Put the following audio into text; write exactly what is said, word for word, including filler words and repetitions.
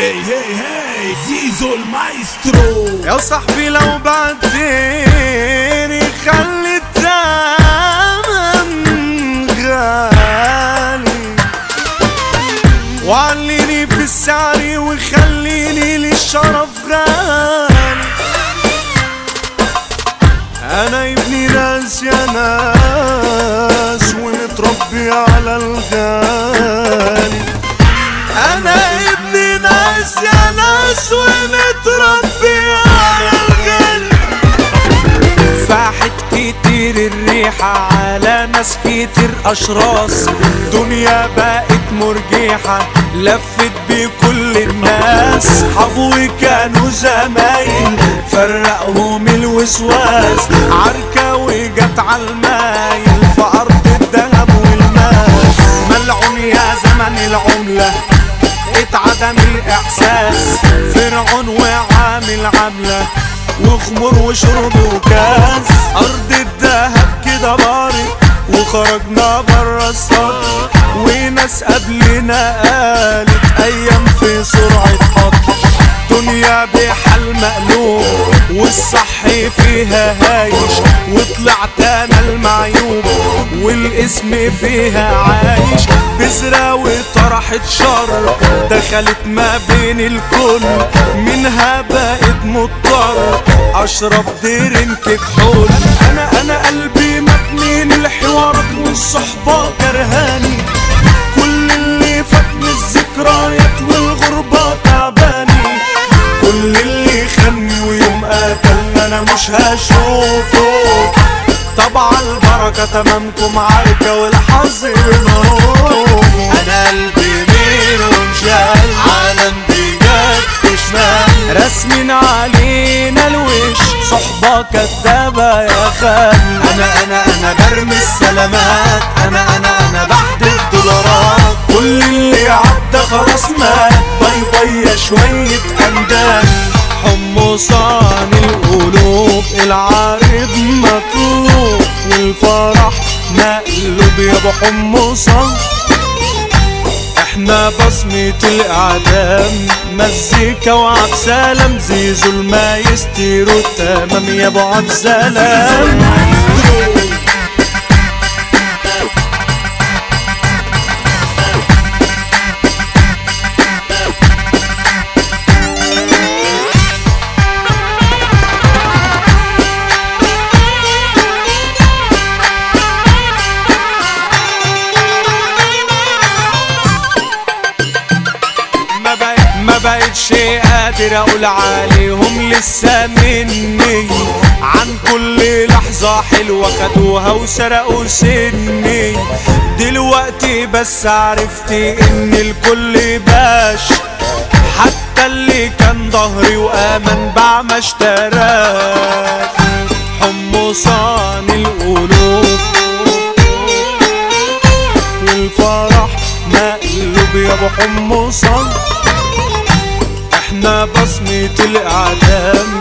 هي هي هي زيزو المايسترو. يا صاحبي لو بعدتني خلي الثمن غالي، وعليني في السعر وخليني للشرف غالي. انا ابني ناس يا ناس ومتربي على الغالي. انا ابني ناس يا ناس ومتربي على الغالي. فاحت كتير الريحة على ناس كتير اشراس، دنيا بقت مرجيحة لفت بكل الناس. صحابي كانوا زمايل فرقهم الوسواس، عركة وجت عالمايل في ارض الذهب والماس. ملعون يا زمن العملة اتعدم الاحساس، فرعون وعامل عملة وخمر وشرب وكاس. ارض الذهب كده بارد وخرجنا برا السطر، وناس قبلنا قالت ايام في سرعة قطر. دنيا بحال مقلوب والصح فيها هايش، وطلعت انا المعيوب والاسم فيها عايش. بذرة وطرحت شر دخلت ما بين الكل، منها بقت مضطر اشرب درينك كحول. انا انا قلبي مجنين الحوارات والصحبة كرهاني، كل اللي فاتني الذكريات والغربة تعباني. كل اللي خاني ويوم قتلنا انا مش هشوفه. طبعا البركة تمامكم عركة والحظ بنروح. انا قلبي مين وانشال عالم بجد شمال، رسمين علينا الوش صحبة كدابة يا خال. انا انا انا برمي السلامات، انا انا انا بحد الدولارات. كل اللي عدى خلاص مات، باي باي يا شوية اندال. حمصان القلوب العارض مطلوب، والفرح مقلوب يا ابو حمصان. احنا بصمة الاعدام مزيكا وعبد سلام، زيزو المايسترو تمام يا ابو عبد سلام. ما بقتش قادر اقول عليهم لسه مني، عن كل لحظة حلوة خدوها وسرقوا سني. دلوقتي بس عرفت ان الكل باش، حتى اللي كان ظهري وامان باع ما اشتراش. حمصان القلوب والفرح مقلوب يا ابو حمصان. احنا بصمة الاعدام